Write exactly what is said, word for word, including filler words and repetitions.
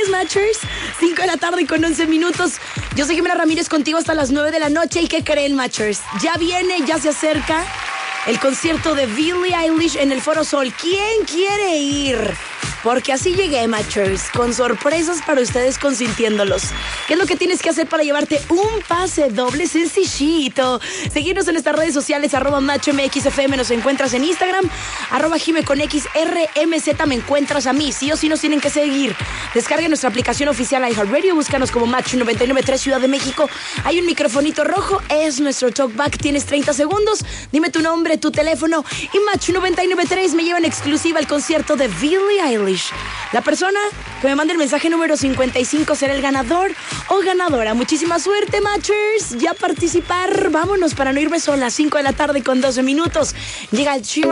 días, Matchers. cinco de la tarde con once minutos. Yo soy Jimena Ramírez contigo hasta las nueve de la noche. ¿Y qué creen, Matchers? Ya viene, ya se acerca el concierto de Billie Eilish en el Foro Sol. ¿Quién quiere ir? Porque así llegué, Matchers, con sorpresas para ustedes consintiéndolos. ¿Qué es lo que tienes que hacer para llevarte un pase doble? Sencillito. Seguirnos en nuestras redes sociales, arroba MatchMXFM, nos encuentras en Instagram, arroba Jime con X, R M Z, me encuentras a mí. Sí o sí nos tienen que seguir. Descarguen nuestra aplicación oficial iHeartRadio, búscanos como Match noventa y nueve punto tres Ciudad de México. Hay un microfonito rojo, es nuestro talkback, tienes treinta segundos. Dime tu nombre, tu teléfono y Match noventa y nueve punto tres me lleva en exclusiva al concierto de Billie Eilish. La persona que me mande el mensaje número cincuenta y cinco será el ganador o ganadora. Muchísima suerte, Matchers. Ya participar. Vámonos para no irme sola. cinco de la tarde con doce minutos. Llega el chivo.